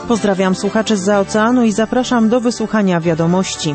Pozdrawiam słuchaczy zza oceanu i zapraszam do wysłuchania wiadomości.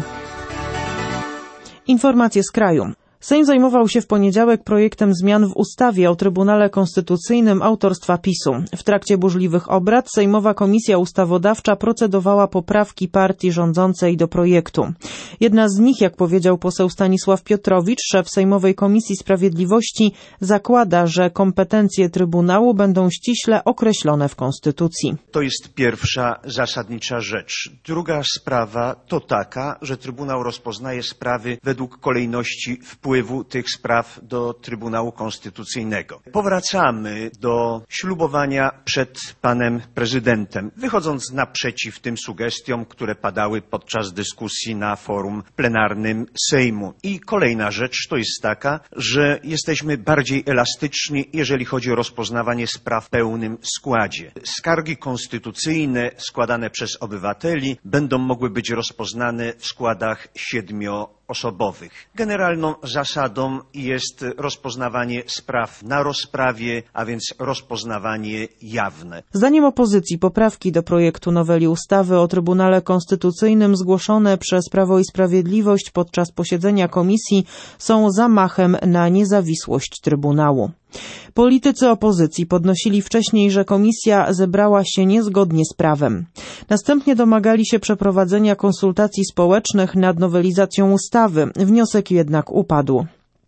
Informacje z kraju. Sejm zajmował się w poniedziałek projektem zmian w ustawie o Trybunale Konstytucyjnym autorstwa PiS-u. W trakcie burzliwych obrad Sejmowa Komisja Ustawodawcza procedowała poprawki partii rządzącej do projektu. Jedna z nich, jak powiedział poseł Stanisław Piotrowicz, szef Sejmowej Komisji Sprawiedliwości, zakłada, że kompetencje Trybunału będą ściśle określone w Konstytucji. To jest pierwsza zasadnicza rzecz. Druga sprawa to taka, że Trybunał rozpoznaje sprawy według kolejności wpływu tych spraw do Trybunału Konstytucyjnego. Powracamy do ślubowania przed panem prezydentem, wychodząc naprzeciw tym sugestiom, które padały podczas dyskusji na forum plenarnym Sejmu. I kolejna rzecz to jest taka, że jesteśmy bardziej elastyczni, jeżeli chodzi o rozpoznawanie spraw w pełnym składzie. Skargi konstytucyjne składane przez obywateli będą mogły być rozpoznane w składach 7-osobowych. Generalną zasadą jest rozpoznawanie spraw na rozprawie, a więc rozpoznawanie jawne. Zdaniem opozycji poprawki do projektu noweli ustawy o Trybunale Konstytucyjnym zgłoszone przez Prawo i Sprawiedliwość podczas posiedzenia komisji są zamachem na niezawisłość Trybunału. Politycy opozycji podnosili wcześniej, że komisja zebrała się niezgodnie z prawem. Następnie domagali się przeprowadzenia konsultacji społecznych nad nowelizacją ustawy. Wniosek jednak upadł.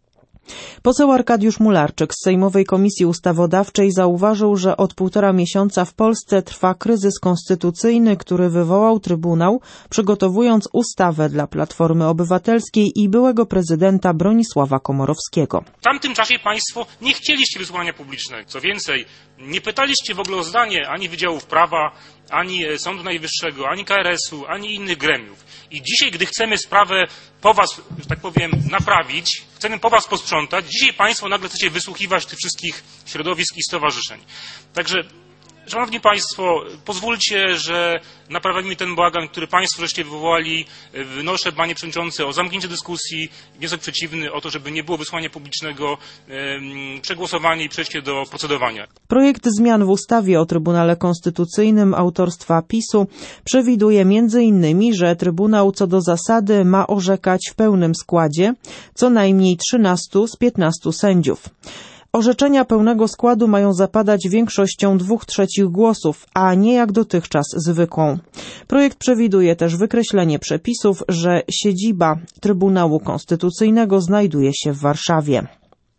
Poseł Arkadiusz Mularczyk z Sejmowej Komisji Ustawodawczej zauważył, że od 1,5 miesiąca w Polsce trwa kryzys konstytucyjny, który wywołał Trybunał, przygotowując ustawę dla Platformy Obywatelskiej i byłego prezydenta Bronisława Komorowskiego. W tamtym czasie państwo nie chcieliście wysłuchania publicznego. Co więcej, nie pytaliście w ogóle o zdanie ani Wydziałów Prawa, ani Sądu Najwyższego, ani KRS-u, ani innych gremiów. I dzisiaj, gdy chcemy sprawę po was, że tak powiem, naprawić, chcemy po was posprzątać, dzisiaj państwo nagle chcecie wysłuchiwać tych wszystkich środowisk i stowarzyszeń. Także, szanowni państwo, pozwólcie, że naprawimy ten bałagan, który państwo żeście wywołali. Wnoszę, panie przewodniczący, o zamknięcie dyskusji, wniosek przeciwny o to, żeby nie było wysłuchania publicznego, przegłosowanie i przejście do procedowania. Projekt zmian w ustawie o Trybunale Konstytucyjnym autorstwa PiS-u przewiduje m.in., że Trybunał co do zasady ma orzekać w pełnym składzie co najmniej 13 z 15 sędziów. Orzeczenia pełnego składu mają zapadać większością 2/3 głosów, a nie jak dotychczas zwykłą. Projekt przewiduje też wykreślenie przepisów, że siedziba Trybunału Konstytucyjnego znajduje się w Warszawie.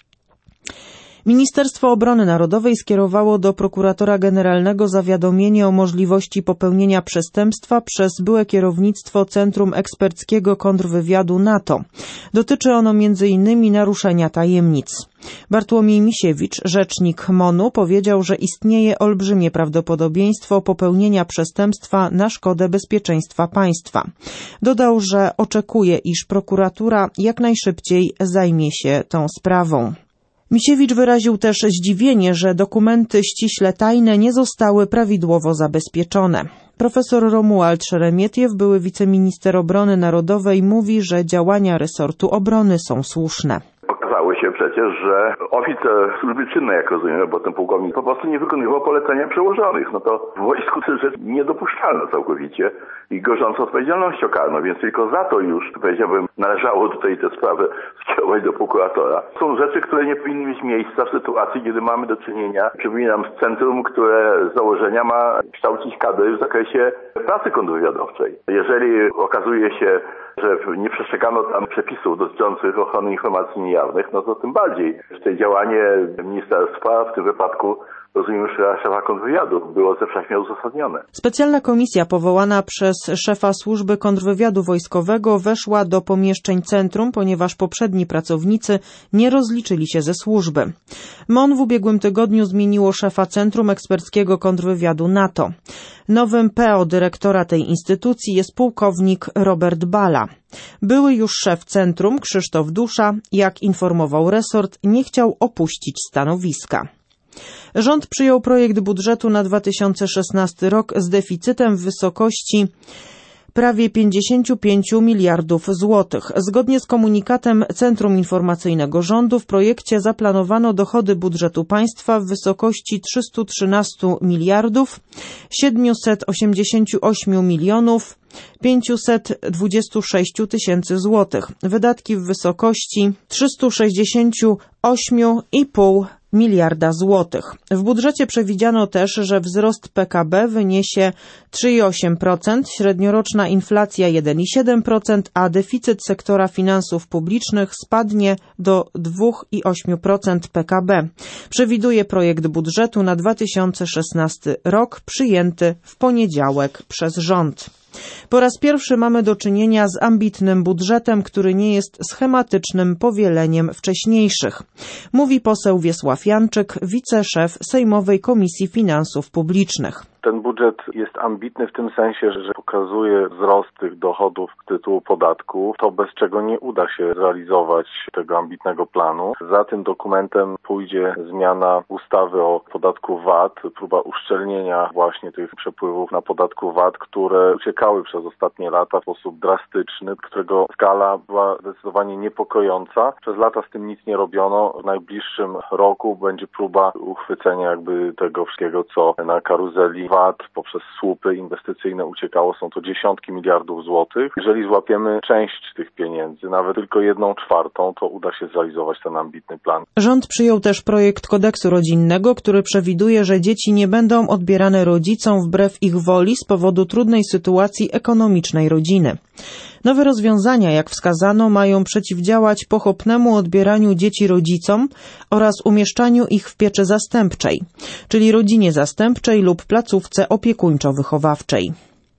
Ministerstwo Obrony Narodowej skierowało do prokuratora generalnego zawiadomienie o możliwości popełnienia przestępstwa przez byłe kierownictwo Centrum Eksperckiego Kontrwywiadu NATO. Dotyczy ono m.in. naruszenia tajemnic. Bartłomiej Misiewicz, rzecznik MON-u, powiedział, że istnieje olbrzymie prawdopodobieństwo popełnienia przestępstwa na szkodę bezpieczeństwa państwa. Dodał, że oczekuje, iż prokuratura jak najszybciej zajmie się tą sprawą. Misiewicz wyraził też zdziwienie, że dokumenty ściśle tajne nie zostały prawidłowo zabezpieczone. Profesor Romuald Szeremietiew, były wiceminister obrony narodowej, mówi, że działania resortu obrony są słuszne. Okazało się przecież, że oficer służby czynnej, jak rozumiem, bo ten pułkownik po prostu nie wykonywał polecenia przełożonych. No to w wojsku to rzecz niedopuszczalna całkowicie i gorząca odpowiedzialnością karną, więc tylko za to już, powiedziałbym, należało tutaj tę sprawę skierować do prokuratora. Są rzeczy, które nie powinny mieć miejsca w sytuacji, kiedy mamy do czynienia, przypominam, z centrum, które z założenia ma kształcić kadry w zakresie pracy kontrwywiadowczej. Jeżeli okazuje się, że nie przestrzegano tam przepisów dotyczących ochrony informacji niejawnych, no to tym bardziej. Te działanie ministerstwa w tym wypadku, rozumiem, że szefa kontrwywiadu było ze wszechmiar uzasadnione. Specjalna komisja powołana przez szefa służby kontrwywiadu wojskowego weszła do pomieszczeń centrum, ponieważ poprzedni pracownicy nie rozliczyli się ze służby. MON w ubiegłym tygodniu zmieniło szefa Centrum Eksperckiego Kontrwywiadu NATO. Nowym PO dyrektora tej instytucji jest pułkownik Robert Bala. Były już szef centrum Krzysztof Dusza, jak informował resort, nie chciał opuścić stanowiska. Rząd przyjął projekt budżetu na 2016 rok z deficytem w wysokości prawie 55 miliardów złotych. Zgodnie z komunikatem Centrum Informacyjnego Rządu w projekcie zaplanowano dochody budżetu państwa w wysokości 313 miliardów 788 milionów 526 tysięcy złotych. Wydatki w wysokości 368,5 miliarda złotych. W budżecie przewidziano też, że wzrost PKB wyniesie 3,8%, średnioroczna inflacja 1,7%, a deficyt sektora finansów publicznych spadnie do 2,8% PKB. Przewiduje projekt budżetu na 2016 rok, przyjęty w poniedziałek przez rząd. Po raz pierwszy mamy do czynienia z ambitnym budżetem, który nie jest schematycznym powieleniem wcześniejszych, mówi poseł Wiesław Janczyk, wiceszef Sejmowej Komisji Finansów Publicznych. Ten budżet jest ambitny w tym sensie, że pokazuje wzrost tych dochodów z tytułu podatków, to bez czego nie uda się realizować tego ambitnego planu. Za tym dokumentem pójdzie zmiana ustawy o podatku VAT, próba uszczelnienia właśnie tych przepływów na podatku VAT, które uciekały przez ostatnie lata w sposób drastyczny, którego skala była zdecydowanie niepokojąca. Przez lata z tym nic nie robiono. W najbliższym roku będzie próba uchwycenia jakby tego wszystkiego, co na karuzeli VAT poprzez słupy inwestycyjne uciekało. Są to dziesiątki miliardów złotych. Jeżeli złapiemy część tych pieniędzy, nawet tylko 1/4, to uda się zrealizować ten ambitny plan. Rząd przyjął też projekt kodeksu rodzinnego, który przewiduje, że dzieci nie będą odbierane rodzicom wbrew ich woli z powodu trudnej sytuacji ekonomicznej rodziny. Nowe rozwiązania, jak wskazano, mają przeciwdziałać pochopnemu odbieraniu dzieci rodzicom oraz umieszczaniu ich w pieczy zastępczej, czyli rodzinie zastępczej lub placówce opiekuńczo-wychowawczej.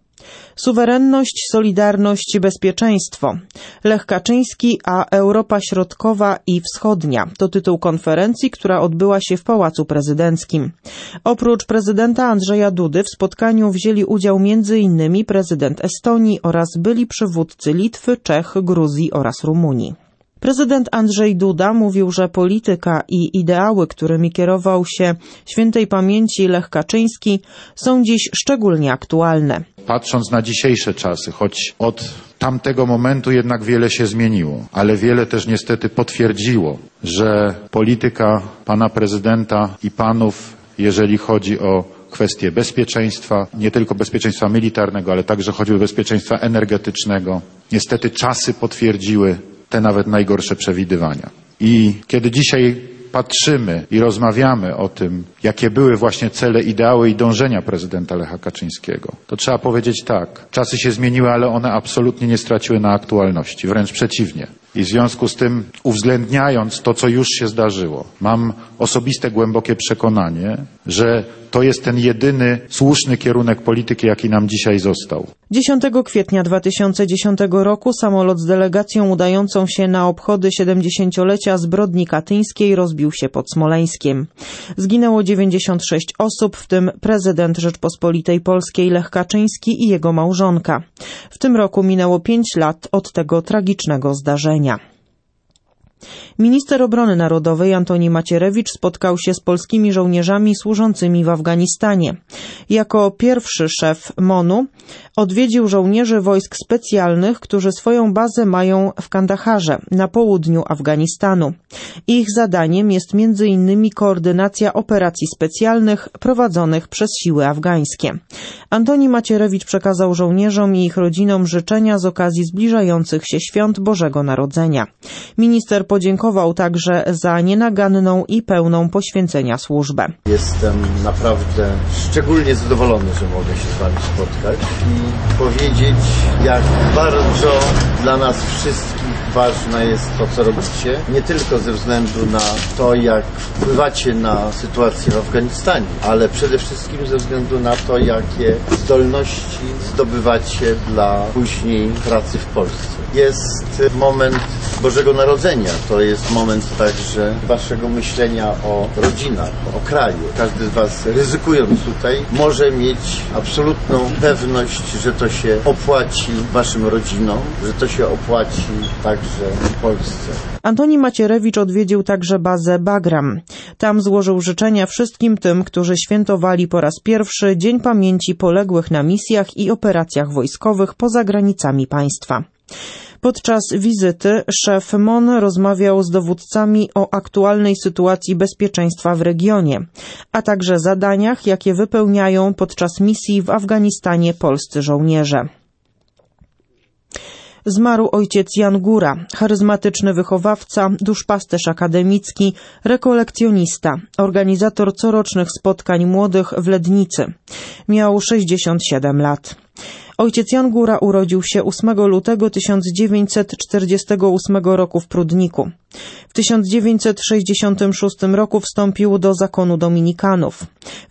Suwerenność, solidarność, bezpieczeństwo. Lech Kaczyński a Europa Środkowa i Wschodnia to tytuł konferencji, która odbyła się w Pałacu Prezydenckim. Oprócz prezydenta Andrzeja Dudy w spotkaniu wzięli udział m.in. prezydent Estonii oraz byli przywódcy Litwy, Czech, Gruzji oraz Rumunii. Prezydent Andrzej Duda mówił, że polityka i ideały, którymi kierował się świętej pamięci Lech Kaczyński, są dziś szczególnie aktualne. Patrząc na dzisiejsze czasy, choć od tamtego momentu jednak wiele się zmieniło, ale wiele też niestety potwierdziło, że polityka pana prezydenta i panów, jeżeli chodzi o kwestie bezpieczeństwa, nie tylko bezpieczeństwa militarnego, ale także choćby bezpieczeństwa energetycznego, niestety czasy potwierdziły te nawet najgorsze przewidywania. I kiedy dzisiaj patrzymy i rozmawiamy o tym, jakie były właśnie cele, ideały i dążenia prezydenta Lecha Kaczyńskiego, to trzeba powiedzieć tak, czasy się zmieniły, ale one absolutnie nie straciły na aktualności, wręcz przeciwnie. I w związku z tym, uwzględniając to, co już się zdarzyło, mam osobiste, głębokie przekonanie, że to jest ten jedyny słuszny kierunek polityki, jaki nam dzisiaj został. 10 kwietnia 2010 roku samolot z delegacją udającą się na obchody 70-lecia zbrodni katyńskiej rozbił się pod Smoleńskiem. Zginęło 96 osób, w tym prezydent Rzeczpospolitej Polskiej Lech Kaczyński i jego małżonka. W tym roku minęło 5 lat od tego tragicznego zdarzenia. Minister Obrony Narodowej Antoni Macierewicz spotkał się z polskimi żołnierzami służącymi w Afganistanie. Jako pierwszy szef MON-u odwiedził żołnierzy wojsk specjalnych, którzy swoją bazę mają w Kandaharze, na południu Afganistanu. Ich zadaniem jest m.in. koordynacja operacji specjalnych prowadzonych przez siły afgańskie. Antoni Macierewicz przekazał żołnierzom i ich rodzinom życzenia z okazji zbliżających się świąt Bożego Narodzenia. Minister podziękował także za nienaganną i pełną poświęcenia służbę. Jestem naprawdę szczególnie zadowolony, że mogę się z Wami spotkać i powiedzieć, jak bardzo dla nas wszystkich ważne jest to, co robicie. Nie tylko ze względu na to, jak wpływacie na sytuację w Afganistanie, ale przede wszystkim ze względu na to, jakie zdolności zdobywacie dla później pracy w Polsce. jest moment Bożego Narodzenia. To jest moment także waszego myślenia o rodzinach, o kraju. Każdy z was, ryzykując tutaj, może mieć absolutną pewność, że to się opłaci waszym rodzinom, że to się opłaci także Polsce. Antoni Macierewicz odwiedził także bazę Bagram. Tam złożył życzenia wszystkim tym, którzy świętowali po raz pierwszy Dzień Pamięci Poległych na misjach i operacjach wojskowych poza granicami państwa. Podczas wizyty szef MON rozmawiał z dowódcami o aktualnej sytuacji bezpieczeństwa w regionie, a także zadaniach, jakie wypełniają podczas misji w Afganistanie polscy żołnierze. Zmarł ojciec Jan Góra, charyzmatyczny wychowawca, duszpasterz akademicki, rekolekcjonista, organizator corocznych spotkań młodych w Lednicy. Miał 67 lat. Ojciec Jan Góra urodził się 8 lutego 1948 roku w Prudniku. W 1966 roku wstąpił do zakonu dominikanów. W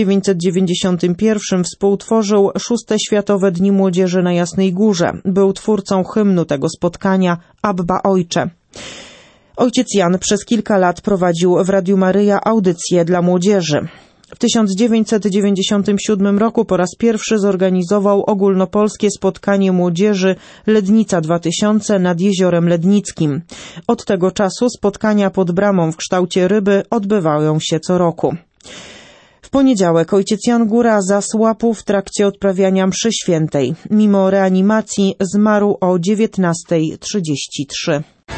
1991 współtworzył 6. Światowe Dni Młodzieży na Jasnej Górze. Był twórcą hymnu tego spotkania Abba Ojcze. Ojciec Jan przez kilka lat prowadził w Radiu Maryja audycje dla młodzieży. W 1997 roku po raz pierwszy zorganizował ogólnopolskie spotkanie młodzieży Lednica 2000 nad Jeziorem Lednickim. Od tego czasu spotkania pod bramą w kształcie ryby odbywają się co roku. W poniedziałek ojciec Jan Góra zasłapł w trakcie odprawiania mszy świętej. Mimo reanimacji zmarł o 19:33.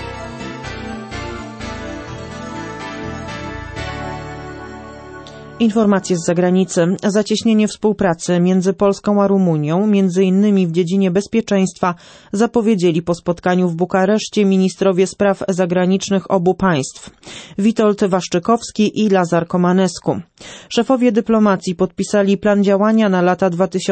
Informacje z zagranicy. Zacieśnienie współpracy między Polską a Rumunią, między innymi w dziedzinie bezpieczeństwa, zapowiedzieli po spotkaniu w Bukareszcie ministrowie spraw zagranicznych obu państw. Witold Waszczykowski i Lazar Komanescu. Szefowie dyplomacji podpisali plan działania na lata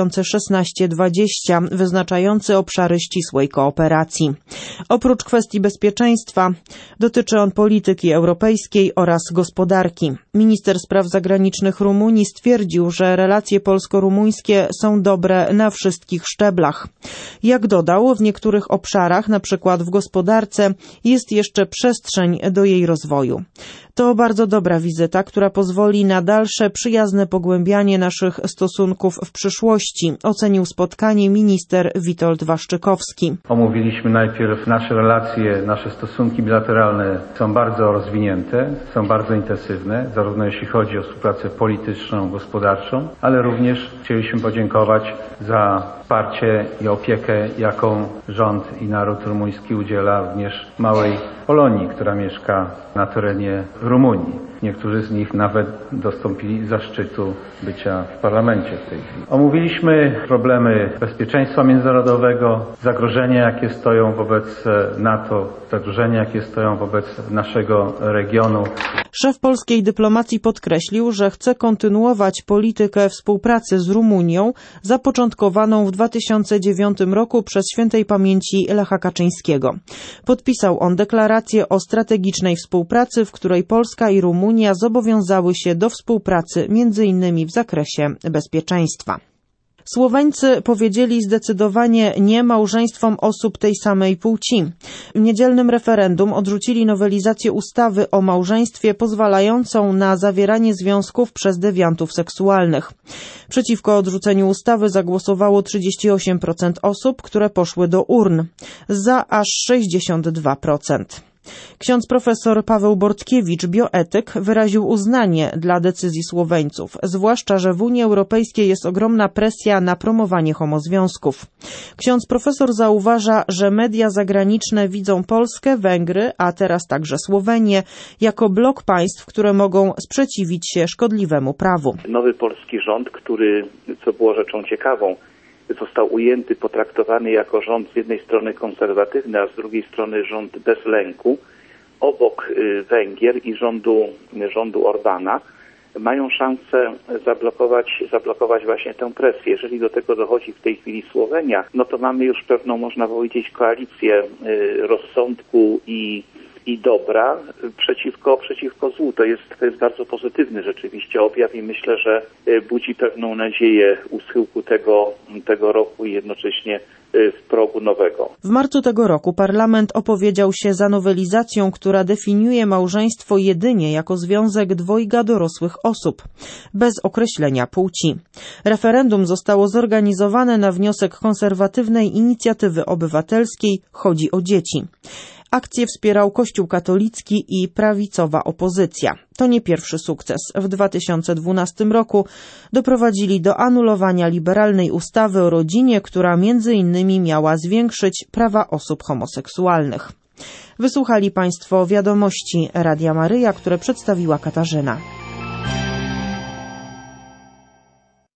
2016-2020, wyznaczający obszary ścisłej kooperacji. Oprócz kwestii bezpieczeństwa dotyczy on polityki europejskiej oraz gospodarki. Minister spraw zagranicznych Rumunii stwierdził, że relacje polsko-rumuńskie są dobre na wszystkich szczeblach. Jak dodał, w niektórych obszarach, na przykład w gospodarce, jest jeszcze przestrzeń do jej rozwoju. To bardzo dobra wizyta, która pozwoli na dalsze przyjazne pogłębianie naszych stosunków w przyszłości, ocenił spotkanie minister Witold Waszczykowski. Omówiliśmy najpierw nasze relacje, nasze stosunki bilateralne są bardzo rozwinięte, są bardzo intensywne, zarówno jeśli chodzi o współpracę polityczną, gospodarczą, ale również chcieliśmy podziękować za wsparcie i opiekę, jaką rząd i naród rumuński udziela również małej Polonii, która mieszka na terenie Rumunii. Niektórzy z nich nawet dostąpili zaszczytu bycia w parlamencie w tej chwili. Omówiliśmy problemy bezpieczeństwa międzynarodowego, zagrożenia, jakie stoją wobec NATO, zagrożenia, jakie stoją wobec naszego regionu. Szef polskiej dyplomacji podkreślił, że chce kontynuować politykę współpracy z Rumunią zapoczątkowaną w 2009 roku przez świętej pamięci Lecha Kaczyńskiego. Podpisał on deklarację o strategicznej współpracy, w której Polska i Rumunia zobowiązały się do współpracy m.in. w zakresie bezpieczeństwa. Słoweńcy powiedzieli zdecydowanie nie małżeństwom osób tej samej płci. W niedzielnym referendum odrzucili nowelizację ustawy o małżeństwie pozwalającą na zawieranie związków przez dewiantów seksualnych. Przeciwko odrzuceniu ustawy zagłosowało 38% osób, które poszły do urn. Za aż 62%. Ksiądz profesor Paweł Bortkiewicz, bioetyk, wyraził uznanie dla decyzji Słoweńców, zwłaszcza że w Unii Europejskiej jest ogromna presja na promowanie homozwiązków. Ksiądz profesor zauważa, że media zagraniczne widzą Polskę, Węgry, a teraz także Słowenię, jako blok państw, które mogą sprzeciwić się szkodliwemu prawu. Nowy polski rząd, który, co było rzeczą ciekawą, został ujęty, potraktowany jako rząd z jednej strony konserwatywny, a z drugiej strony rząd bez lęku, obok Węgier i rządu Orbana, mają szansę zablokować właśnie tę presję. Jeżeli do tego dochodzi w tej chwili Słowenia, no to mamy już pewną, można powiedzieć, koalicję rozsądku i i dobra przeciwko złu. To jest bardzo pozytywny rzeczywiście objaw i myślę, że budzi pewną nadzieję u schyłku tego roku i jednocześnie w progu nowego. W marcu tego roku parlament opowiedział się za nowelizacją, która definiuje małżeństwo jedynie jako związek dwojga dorosłych osób, bez określenia płci. Referendum zostało zorganizowane na wniosek konserwatywnej inicjatywy obywatelskiej Chodzi o dzieci. Akcję wspierał Kościół katolicki i prawicowa opozycja. To nie pierwszy sukces. W 2012 roku doprowadzili do anulowania liberalnej ustawy o rodzinie, która między innymi miała zwiększyć prawa osób homoseksualnych. Wysłuchali Państwo wiadomości Radia Maryja, które przedstawiła Katarzyna.